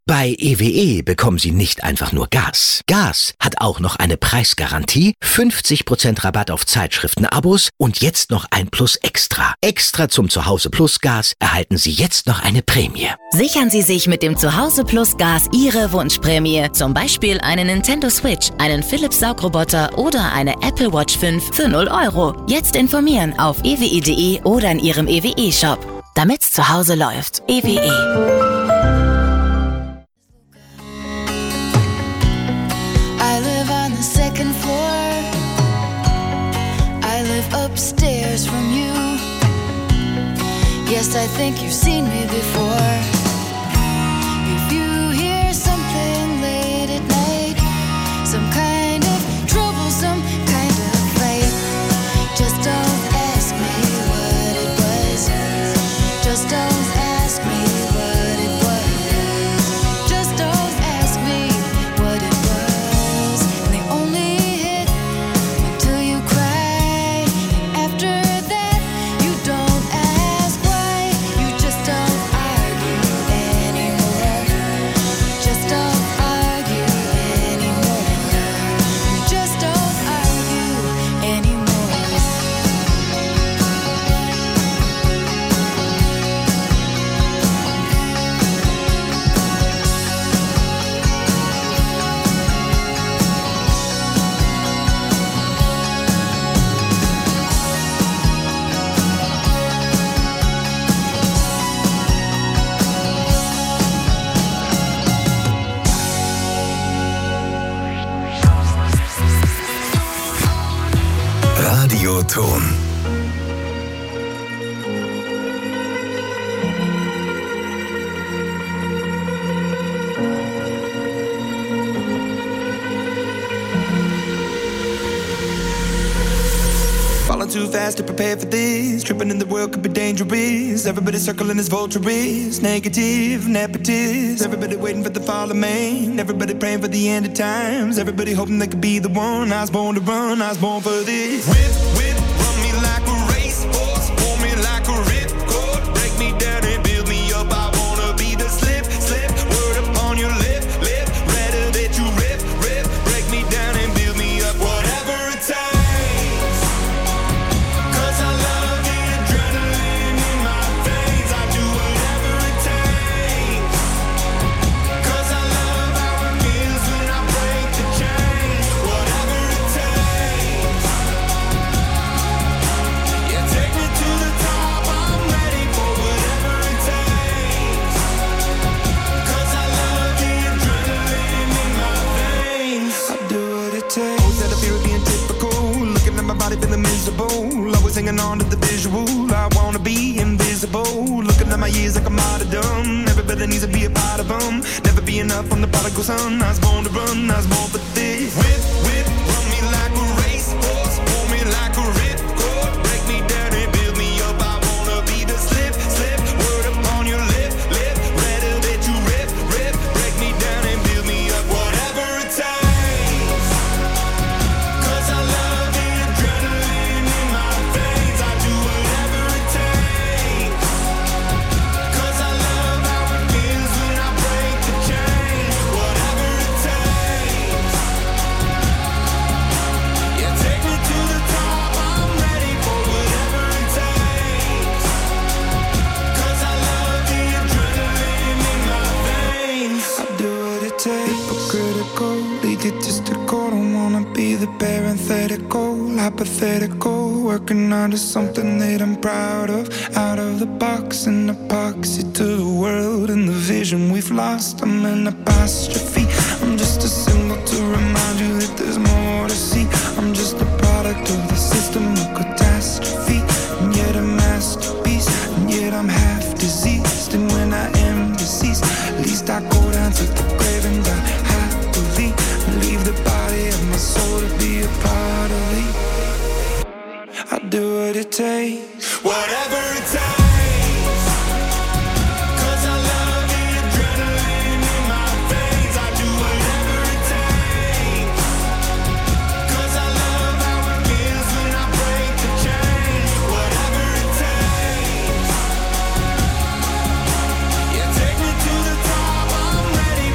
Bei EWE bekommen Sie nicht einfach nur Gas. Gas hat auch noch eine Preisgarantie, 50% Rabatt auf Zeitschriften-Abos und jetzt noch ein Plus extra. Extra zum Zuhause Plus Gas erhalten Sie jetzt noch eine Prämie. Sichern Sie sich mit dem Zuhause Plus Gas Ihre Wunschprämie. Zum Beispiel eine Nintendo Switch, einen Philips Saugroboter oder eine Apple Watch 5 für 0 €. Jetzt informieren auf ewe.de oder in Ihrem EWE-Shop. Damit's zu Hause läuft. EWE. I live on the second floor. I live upstairs from you. Yes, I think you've seen me before. If you hear something late at night, some kind of trouble, some kind of fight, just don't ask me what it was. Just don't ask me what it was. Just don't ask me what it was. And they only hit until you cry. And after that, you don't ask why. You just don't argue anymore. Just don't argue anymore. You just don't argue anymore. Radioton. Falling too fast to prepare for this. Tripping in the world could be dangerous. Everybody circling as vultures. Negative, nepotist. Everybody waiting for the fall of man. Everybody praying for the end of times. Everybody hoping they could be the one. I was born to run, I was born for this. Whip, whip, run me like a racehorse. Pull me like a ripcord. Break me down and build me up. I wanna be the slip, slip. Word upon your lip, lip. Rather that you rip, rip. Break me down and build me up. Whatever it takes. Feeling miserable, always hanging on to the visual. I wanna be invisible. Looking at my years like I'm out of dumb. Everybody needs to be a part of them. Never be enough from the prodigal son. I was born to run, I was born for this. Whip, whip, run me like a racehorse. Pull me like a ripcord. Break me down and build me up. I wanna be the slip, slip. Word upon your lip, lip. Rather that you rip, rip. Break me down and build me up. Whatever it takes. Hypothetical, working on to something that I'm proud of. Out of the box, an epoxy to the world and the vision we've lost. I'm an apostrophe. I'm just a symbol to remind you that there's more to see. I'm just a product of the system of catastrophe, and yet a masterpiece, and yet I'm half diseased. And when I am deceased, at least I go down to the grave and die happily, and leave the body of my soul to be a part of me. I do what it takes, whatever it takes. Take me to the top, I'm ready.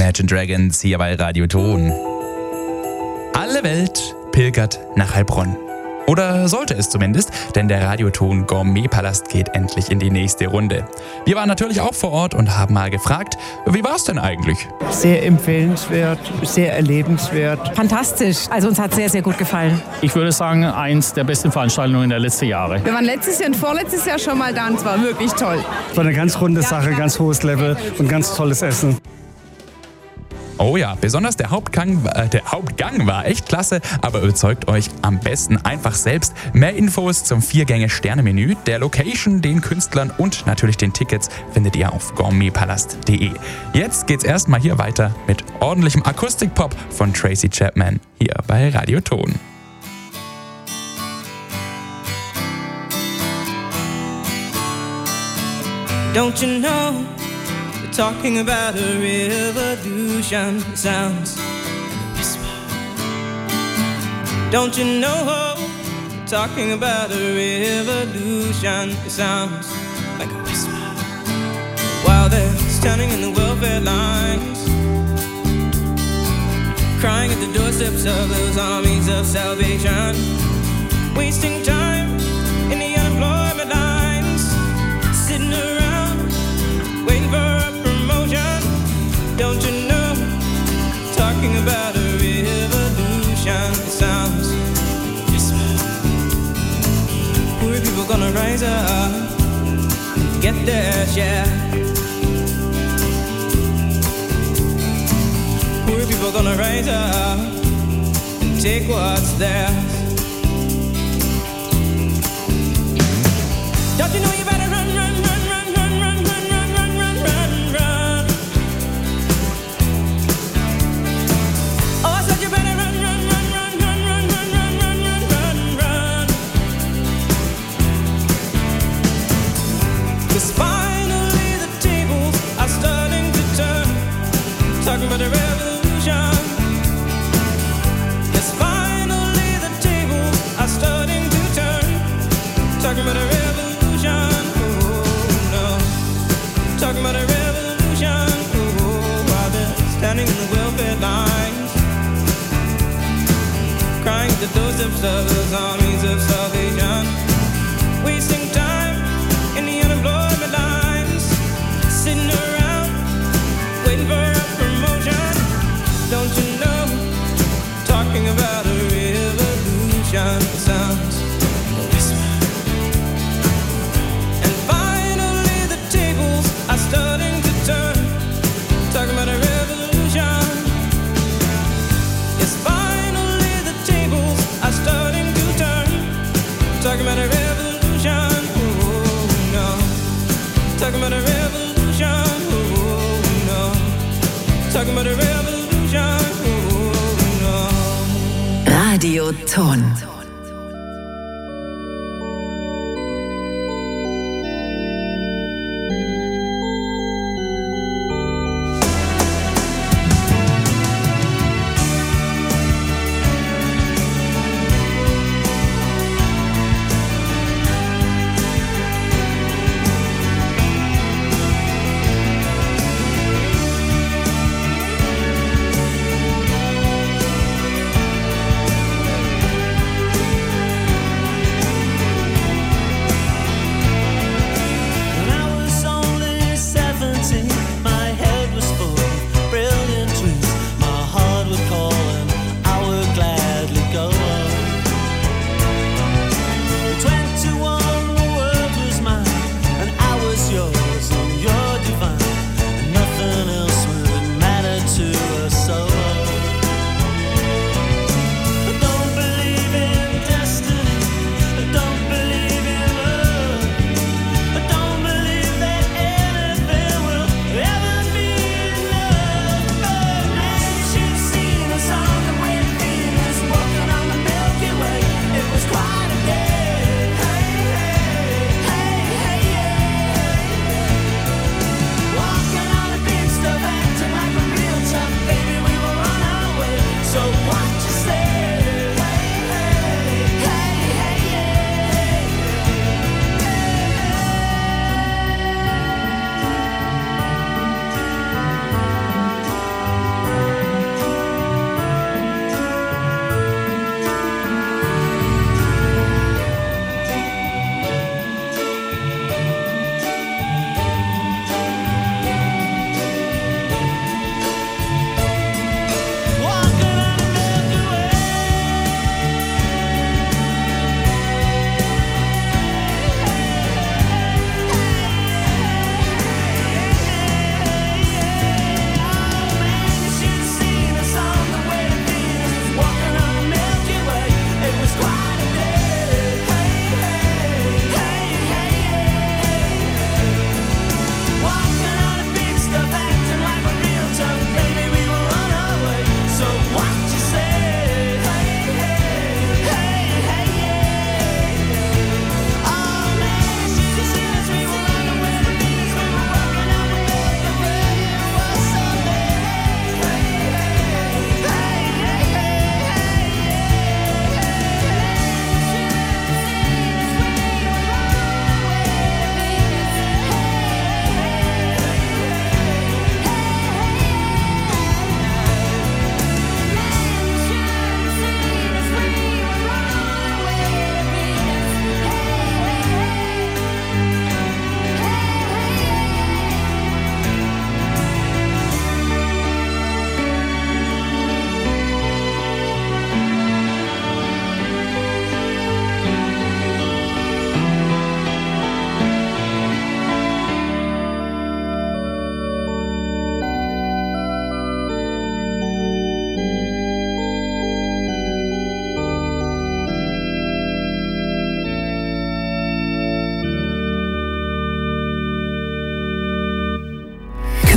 Imagine Dragons hier bei Radio Ton. Alle Welt pilgert nach Heilbronn. Oder sollte es zumindest, denn der Radioton Gourmetpalast geht endlich in die nächste Runde. Wir waren natürlich auch vor Ort und haben mal gefragt, wie war es denn eigentlich? Sehr empfehlenswert, sehr erlebenswert. Fantastisch, also uns hat sehr, sehr gut gefallen. Ich würde sagen, eins der besten Veranstaltungen der letzten Jahre. Wir waren letztes Jahr und vorletztes Jahr schon mal da und es war wirklich toll. Es war eine ganz runde Sache, ganz hohes Level und ganz tolles Essen. Oh ja, besonders der Hauptgang war echt klasse, aber überzeugt euch am besten einfach selbst. Mehr Infos zum 4-Gänge-Sterne-Menü, der Location, den Künstlern und natürlich den Tickets findet ihr auf gourmetpalast.de. Jetzt geht's erstmal hier weiter mit ordentlichem Akustikpop von Tracy Chapman hier bei Radio Ton. Don't you know? Talking about a revolution sounds like a whisper. Don't you know? Talking about a revolution sounds like a whisper. While they're standing in the welfare lines, crying at the doorsteps of those armies of salvation, wasting time in the unemployment lines, sitting around waiting for a promotion. Don't you know? Talking about a revolution. It sounds whisper. Poor people gonna rise up, get their share. Poor people gonna rise up and take what's theirs. Don't you know you better run, run, run, run, run, run, run, run, run, run, run, run. Oh, I said you better run, run, run, run, run, run, run, run, run, run, run, run. 'Cause finally the tables are starting to turn. Talking about a revolution. Yes, finally the tables are starting to turn. Talking about a revolution. Talking about a revolution, while they're standing in the welfare lines, crying at the doorsteps of those armies of salvation, wasting time in the unemployment lines, sitting around waiting for a promotion. Don't you know? Talking about a revolution sounds like a whisper. Starting to turn, talking about a revolution. Yes, finally the tables are starting to turn, talking about a revolution. Oh no, talking about a revolution. Oh no, talking about a revolution. Oh no. Radio Ton.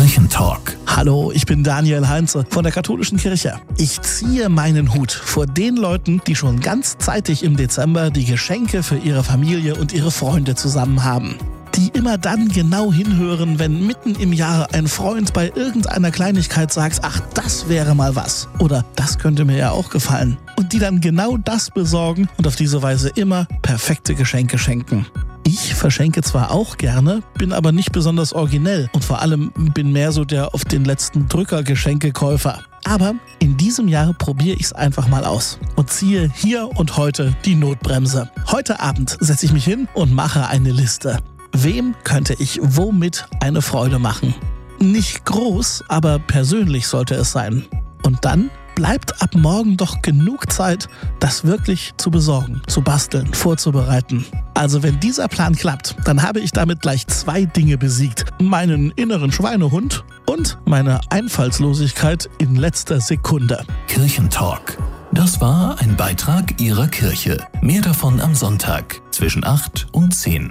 Kirchentalk. Hallo, ich bin Daniel Heinze von der Katholischen Kirche. Ich ziehe meinen Hut vor den Leuten, die schon ganz zeitig im Dezember die Geschenke für ihre Familie und ihre Freunde zusammen haben. Die immer dann genau hinhören, wenn mitten im Jahr ein Freund bei irgendeiner Kleinigkeit sagt, ach, das wäre mal was. Oder das könnte mir ja auch gefallen. Und die dann genau das besorgen und auf diese Weise immer perfekte Geschenke schenken. Ich verschenke zwar auch gerne, bin aber nicht besonders originell und vor allem bin mehr so der auf den letzten Drücker Geschenkekäufer. Aber in diesem Jahr probiere ich es einfach mal aus und ziehe hier und heute die Notbremse. Heute Abend setze ich mich hin und mache eine Liste. Wem könnte ich womit eine Freude machen? Nicht groß, aber persönlich sollte es sein. Und dann bleibt ab morgen doch genug Zeit, das wirklich zu besorgen, zu basteln, vorzubereiten. Also wenn dieser Plan klappt, dann habe ich damit gleich 2 Dinge besiegt. Meinen inneren Schweinehund und meine Einfallslosigkeit in letzter Sekunde. Kirchentalk. Das war ein Beitrag Ihrer Kirche. Mehr davon am Sonntag zwischen 8 und 10.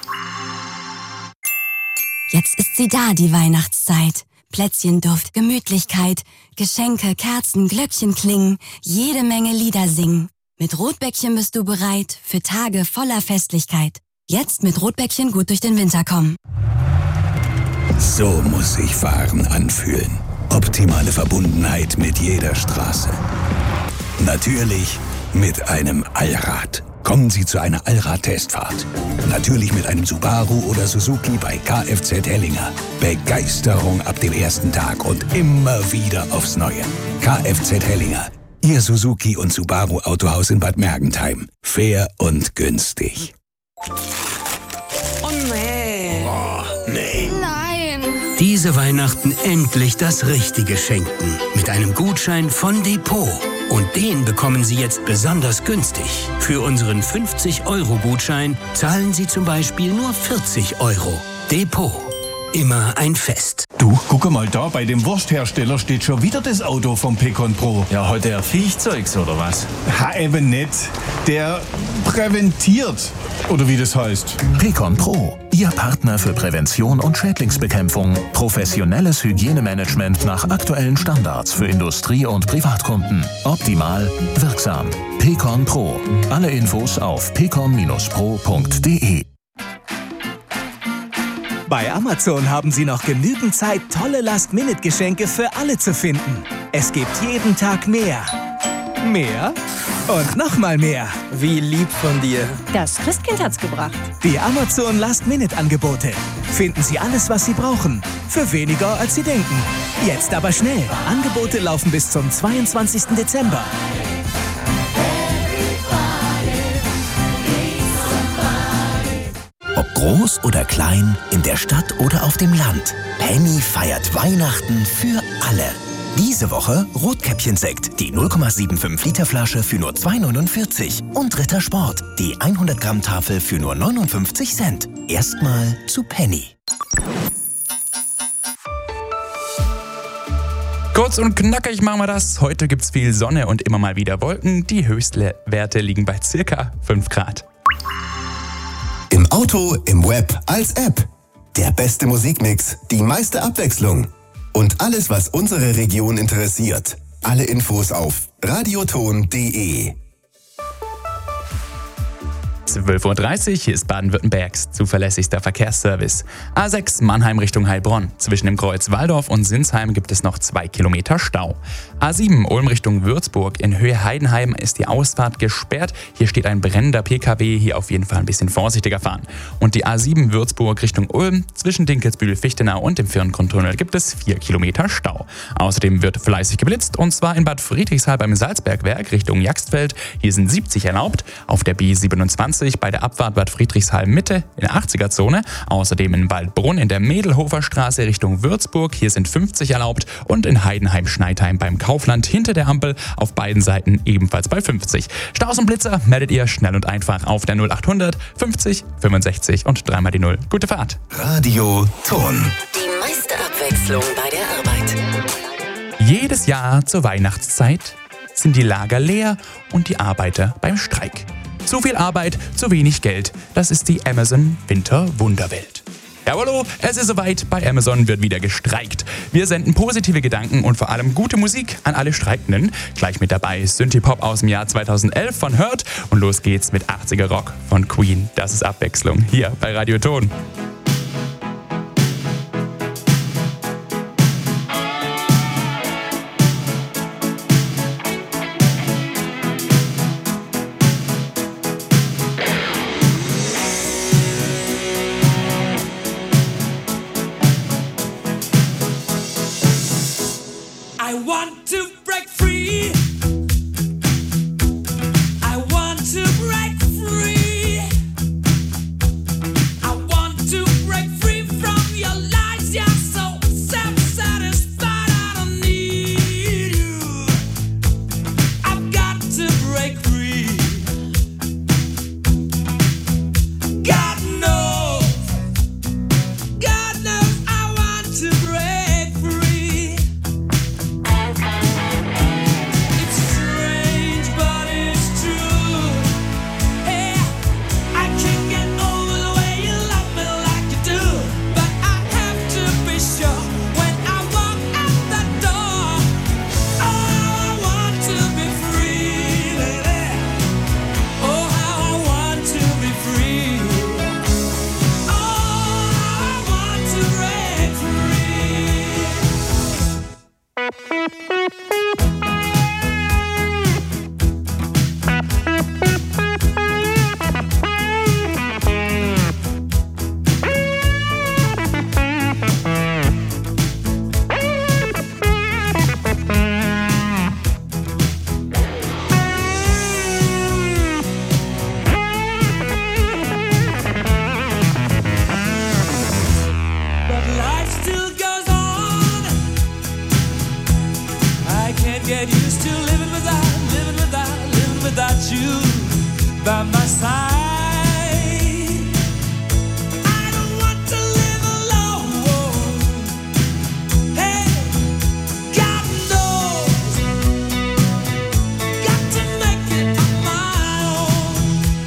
Jetzt ist sie da, die Weihnachtszeit. Plätzchenduft, Gemütlichkeit, Geschenke, Kerzen, Glöckchen klingen, jede Menge Lieder singen. Mit Rotbäckchen bist du bereit für Tage voller Festlichkeit. Jetzt mit Rotbäckchen gut durch den Winter kommen. So muss sich Fahren anfühlen. Optimale Verbundenheit mit jeder Straße. Natürlich mit einem Allrad. Kommen Sie zu einer Allrad-Testfahrt. Natürlich mit einem Subaru oder Suzuki bei Kfz Hellinger. Begeisterung ab dem ersten Tag und immer wieder aufs Neue. Kfz Hellinger. Ihr Suzuki und Subaru Autohaus in Bad Mergentheim. Fair und günstig. Oh nee. Oh, nee. Nein. Diese Weihnachten endlich das Richtige schenken. Mit einem Gutschein von Depot. Und den bekommen Sie jetzt besonders günstig. Für unseren 50-Euro-Gutschein zahlen Sie zum Beispiel nur 40 Euro. Depot. Immer ein Fest. Du, guck mal da, bei dem Wursthersteller steht schon wieder das Auto vom Pecon Pro. Ja, heute der Viechzeugs oder was? Ha, eben nicht. Der präventiert. Oder wie das heißt. Pecon Pro. Ihr Partner für Prävention und Schädlingsbekämpfung. Professionelles Hygienemanagement nach aktuellen Standards für Industrie- und Privatkunden. Optimal, wirksam. Pecon Pro. Alle Infos auf pecon-pro.de. Bei Amazon haben Sie noch genügend Zeit, tolle Last-Minute-Geschenke für alle zu finden. Es gibt jeden Tag mehr. Mehr und nochmal mehr. Wie lieb von dir. Das Christkind hat's gebracht. Die Amazon Last-Minute-Angebote. Finden Sie alles, was Sie brauchen. Für weniger, als Sie denken. Jetzt aber schnell. Angebote laufen bis zum 22. Dezember. Ob groß oder klein, in der Stadt oder auf dem Land. Penny feiert Weihnachten für alle. Diese Woche Rotkäppchensekt, die 0,75 Liter Flasche für nur 2,49. Und Ritter Sport, die 100 Gramm Tafel für nur 59 Cent. Erstmal zu Penny. Kurz und knackig machen wir das. Heute gibt's viel Sonne und immer mal wieder Wolken. Die Höchstwerte liegen bei circa 5 Grad. Im Auto, im Web, als App. Der beste Musikmix, die meiste Abwechslung. Und alles, was unsere Region interessiert. Alle Infos auf radioton.de. 12:30 Uhr, hier ist Baden-Württembergs zuverlässigster Verkehrsservice. A6 Mannheim Richtung Heilbronn. Zwischen dem Kreuz Walldorf und Sinsheim gibt es noch 2 Kilometer Stau. A7 Ulm Richtung Würzburg. In Höhe Heidenheim ist die Ausfahrt gesperrt. Hier steht ein brennender PKW. Hier auf jeden Fall ein bisschen vorsichtiger fahren. Und die A7 Würzburg Richtung Ulm. Zwischen Dinkelsbühl-Fichtenau und dem Firngrundtunnel gibt es 4 Kilometer Stau. Außerdem wird fleißig geblitzt und zwar in Bad Friedrichshall beim Salzbergwerk Richtung Jagsfeld. Hier sind 70 erlaubt. Auf der B27 bei der Abfahrt Bad Friedrichshall Mitte in der 80er-Zone. Außerdem in Waldbrunn in der Mädelhofer Straße Richtung Würzburg. Hier sind 50 erlaubt. Und in Heidenheim-Schneidheim beim Kaufland hinter der Ampel auf beiden Seiten ebenfalls bei 50. Staus und Blitzer meldet ihr schnell und einfach auf der 0800 50 65 und 3 mal die 0. Gute Fahrt. Radio Ton. Die meiste Abwechslung bei der Arbeit. Jedes Jahr zur Weihnachtszeit sind die Lager leer und die Arbeiter beim Streik. Zu viel Arbeit, zu wenig Geld. Das ist die Amazon Winter Wunderwelt. Jawollo, es ist soweit, bei Amazon wird wieder gestreikt. Wir senden positive Gedanken und vor allem gute Musik an alle Streikenden. Gleich mit dabei Synthie-Pop aus dem Jahr 2011 von Hurt und los geht's mit 80er Rock von Queen. Das ist Abwechslung hier bei Radio Ton. I want to break free. I want to break free. I want to break free from your lies. You're so self-satisfied. I don't need you. I've got to break free. God knows I want to break free. It's strange, but it's true. Hey, I can't get over the way you love me like you do. But I have to be sure when I walk out the door. Oh, I want to be free, lady. Oh, how I want to be free. Oh, I want to break free. But life still goes on. I can't get used to living without you by my side. I don't want to live alone. Hey, God knows, got to make it on my own.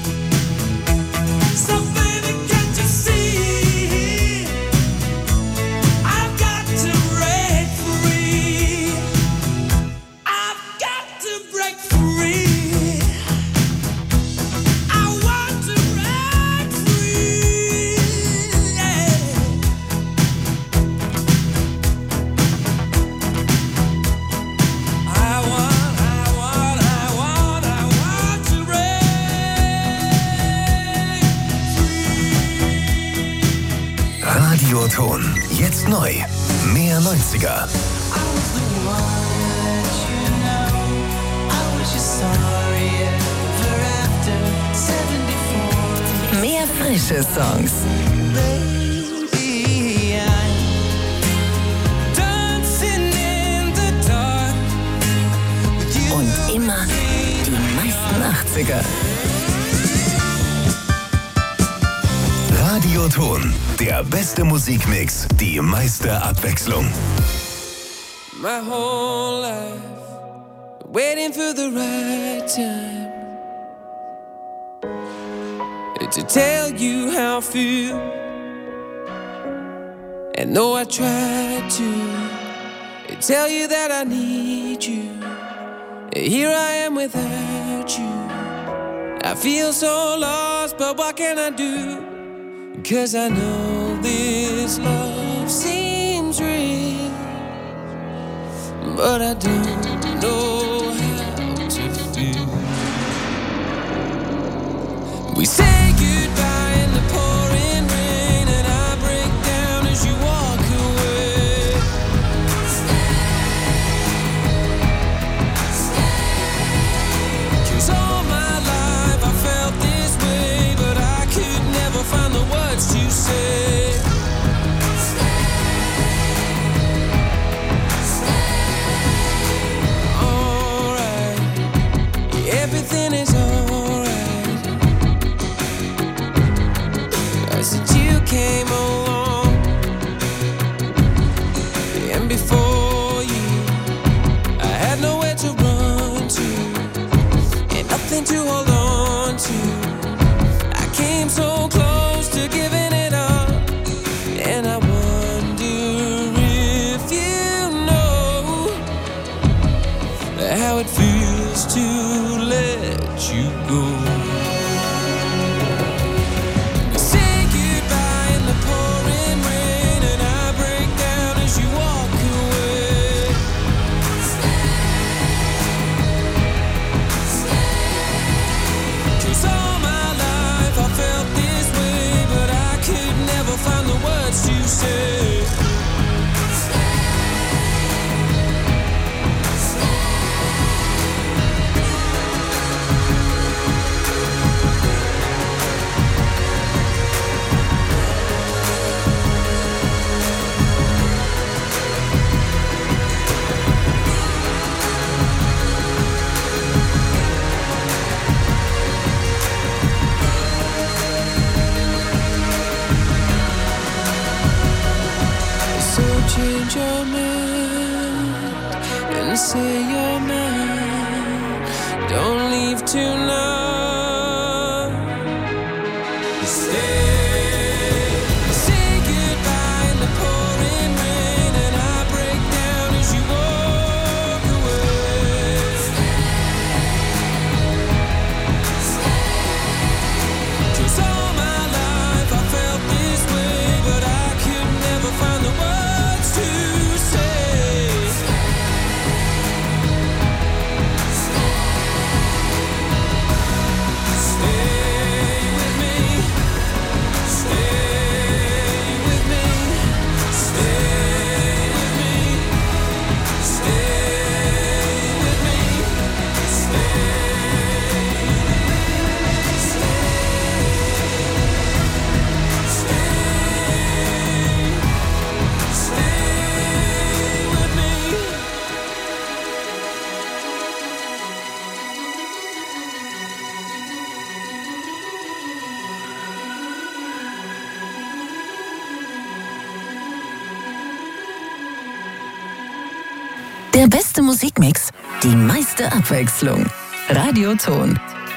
So baby, can't you see? I've got to break free. I've got to break free. I want to break free. Yeah. I want to break. Radio Ton. Jetzt neu. Mehr 90er. Mehr frische Songs. Und immer die meisten 80er. Radio Ton. Der beste Musikmix. Die meiste Abwechslung. My whole life waiting for the right time to tell you how I feel. And though I tried to tell you that I need you, here I am without you. I feel so lost, but what can I do? 'Cause I know this love seems real, but I don't know how to feel. We say goodbye in the pouring rain, and I break down as you walk away. Cause all my life I felt this way, but I could never find the words to say. Alright, everything is alright. Since you came along, and before you, I had nowhere to run to, and nothing to hold on to. I came so close to giving it up, say you're mine. Don't leave tonight. Say goodbye in the pouring rain, and I break down as you walk away. 'Cause all my life I felt this way, but I could never find the words to say. Stay with me. Stay with me. Stay with me. Stay with me. Stay with me. Der beste Musikmix, die meiste Abwechslung. Radioton